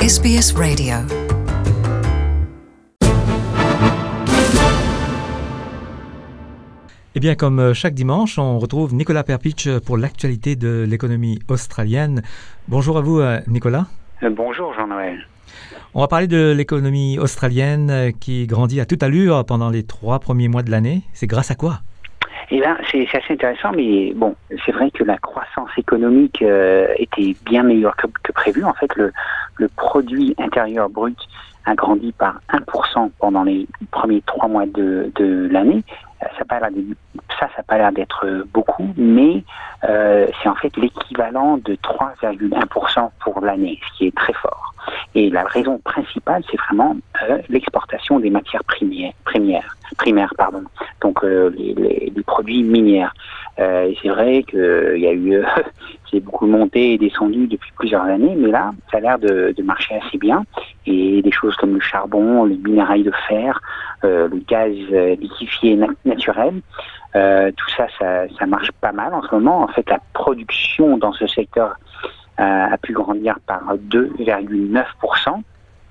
SBS Radio. Eh bien, comme chaque dimanche, on retrouve Nicolas Perpich pour l'actualité de l'économie australienne. Bonjour à vous, Nicolas. Bonjour, Jean-Noël. On va parler de l'économie australienne qui grandit à toute allure pendant les 3 premiers mois de l'année. C'est grâce à quoi? Eh bien, c'est assez intéressant, mais bon, c'est vrai que la croissance économique était bien meilleure que prévu. En fait, le produit intérieur brut a grandi par 1% pendant les premiers 3 mois de l'année. Ça n'a pas l'air d'être beaucoup, mais c'est en fait l'équivalent de 3,1% pour l'année, ce qui est très fort. Et la raison principale, c'est vraiment l'exportation des matières primaires, donc les produits minières. Et c'est vrai qu'il y a eu, c'est beaucoup monté et descendu depuis plusieurs années, mais là, ça a l'air de marcher assez bien. Et des choses comme le charbon, les minerais de fer, le gaz liquéfié naturel, tout ça marche pas mal en ce moment. En fait, la production dans ce secteur a pu grandir par 2,9%.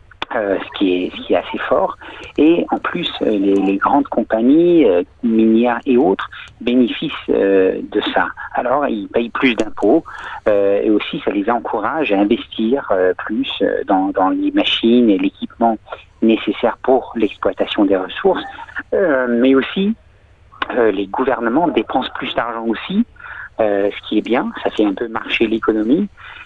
Ce qui est assez fort. Et en plus, les grandes compagnies minières et autres bénéficient de ça. Alors, ils payent plus d'impôts et aussi, ça les encourage à investir plus dans les machines et l'équipement nécessaire pour l'exploitation des ressources. Mais aussi, les gouvernements dépensent plus d'argent aussi, ce qui est bien. Ça fait un peu marcher l'économie.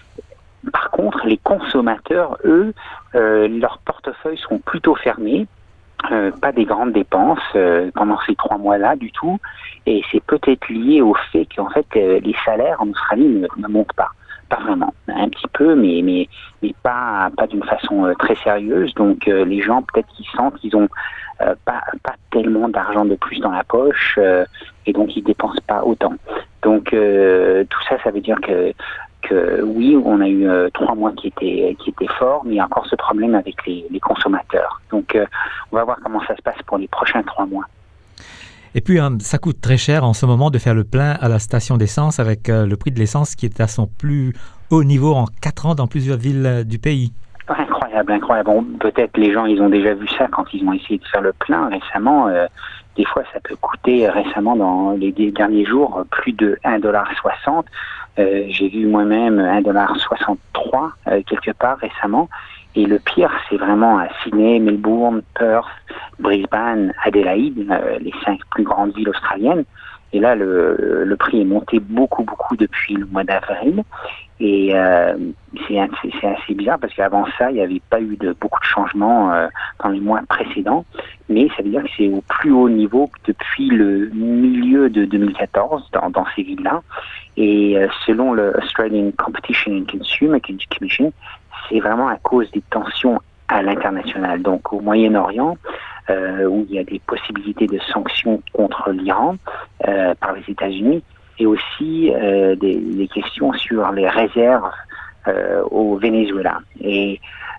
Par contre, les consommateurs, eux, leurs portefeuilles sont plutôt fermés, pas des grandes dépenses pendant ces 3 mois-là du tout, et c'est peut-être lié au fait qu'en fait les salaires en Australie ne montent pas vraiment, un petit peu, mais pas d'une façon très sérieuse. Donc les gens peut-être qu'ils sentent qu'ils ont pas tellement d'argent de plus dans la poche, et donc ils dépensent pas autant. Donc tout ça veut dire que oui, on a eu 3 mois qui étaient forts, mais il y a encore ce problème avec les consommateurs. Donc, on va voir comment ça se passe pour les prochains 3 mois. Et puis, ça coûte très cher en ce moment de faire le plein à la station d'essence avec le prix de l'essence qui est à son plus haut niveau en 4 ans dans plusieurs villes du pays. Incroyable. Bon, peut-être les gens, ils ont déjà vu ça quand ils ont essayé de faire le plein récemment. Des fois, ça peut coûter récemment dans les derniers jours plus de 1,60 $. J'ai vu moi-même 1,63 $ quelque part récemment. Et le pire, c'est vraiment à Sydney, Melbourne, Perth, Brisbane, Adélaïde, les 5 plus grandes villes australiennes. Et là, le prix est monté beaucoup depuis le mois d'avril. Et c'est assez bizarre parce qu'avant ça, il n'y avait pas eu beaucoup de changements dans les mois précédents. Mais ça veut dire que c'est au plus haut niveau depuis le milieu de 2014 dans ces villes-là. Et selon le Australian Competition and Consumer Commission, c'est vraiment à cause des tensions à l'international. Donc au Moyen-Orient, où il y a des possibilités de sanctions contre l'Iran par les États-Unis, et aussi des questions sur les réserves au Venezuela. Et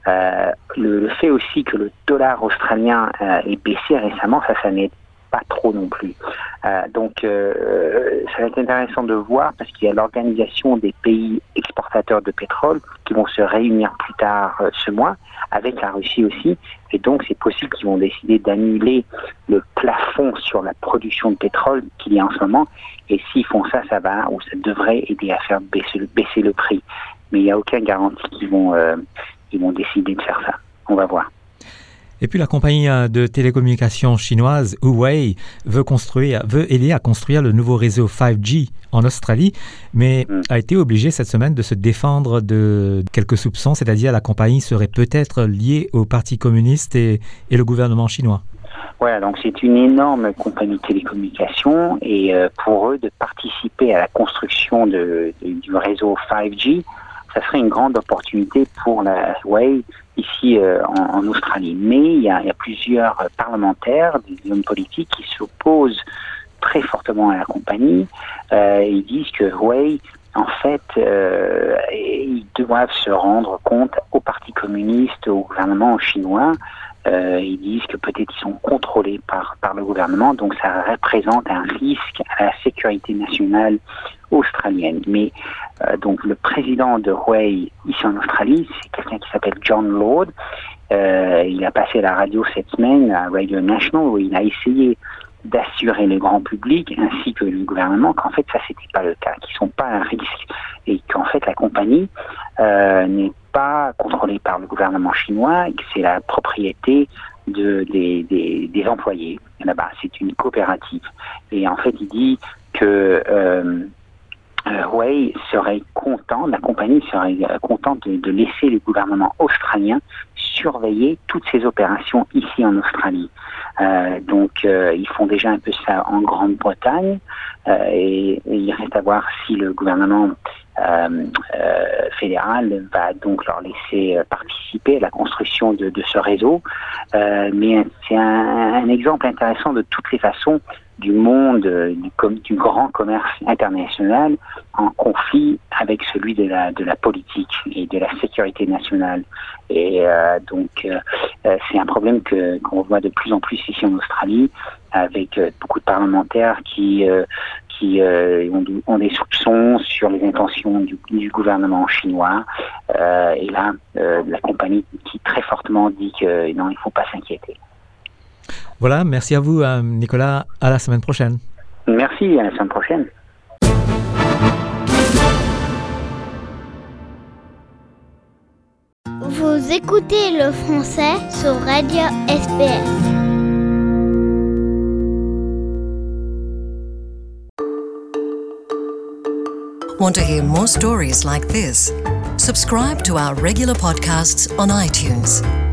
le fait aussi que le dollar australien ait baissé récemment, ça n'aide pas trop non plus. Donc ça va être intéressant de voir parce qu'il y a l'organisation des pays exportateurs de pétrole qui vont se réunir plus tard ce mois, avec la Russie aussi, et donc c'est possible qu'ils vont décider d'annuler le plafond sur la production de pétrole qu'il y a en ce moment, et s'ils font ça, ça devrait aider à faire baisser le prix. Mais il n'y a aucune garantie qu'ils vont décider de faire ça. On va voir. Et puis la compagnie de télécommunications chinoise Huawei veut aider à construire le nouveau réseau 5G en Australie, mais a été obligée cette semaine de se défendre de quelques soupçons, c'est-à-dire la compagnie serait peut-être liée au Parti communiste et le gouvernement chinois. Voilà, donc c'est une énorme compagnie de télécommunications et pour eux de participer à la construction du réseau 5G, ça serait une grande opportunité pour la Huawei ici en Australie. Mais il y a plusieurs parlementaires, des hommes politiques qui s'opposent très fortement à la compagnie. Ils disent que Huawei, en fait, ils doivent se rendre compte au Parti communiste, au gouvernement chinois. Ils disent que peut-être ils sont contrôlés par le gouvernement, donc ça représente un risque à la sécurité nationale australienne. Mais donc le président de Huawei ici en Australie, c'est quelqu'un qui s'appelle John Lord. Il a passé à la radio cette semaine, à Radio National, où il a essayé d'assurer le grand public ainsi que le gouvernement qu'en fait ça c'était pas le cas, qu'ils sont pas un risque et qu'en fait la compagnie n'est pas contrôlée par le gouvernement chinois et que c'est la propriété des employés là-bas. C'est une coopérative et en fait il dit que Huawei serait content, la compagnie serait contente de laisser le gouvernement australien surveiller toutes ces opérations ici en Australie. Donc ils font déjà un peu ça en Grande-Bretagne et il reste à voir si le gouvernement fédéral va donc leur laisser participer à la construction de ce réseau. Mais c'est un exemple intéressant de toutes les façons du monde du grand commerce international en conflit avec celui de la politique et de la sécurité nationale. Et donc c'est un problème qu'on voit de plus en plus ici en Australie avec beaucoup de parlementaires qui ont des soupçons sur les intentions du gouvernement chinois. Et là, la compagnie qui très fortement dit que non, il ne faut pas s'inquiéter. Voilà, merci à vous, Nicolas. À la semaine prochaine. Merci, à la semaine prochaine. Vous écoutez le français sur Radio SBS. Want to hear more stories like this? Subscribe to our regular podcasts on iTunes.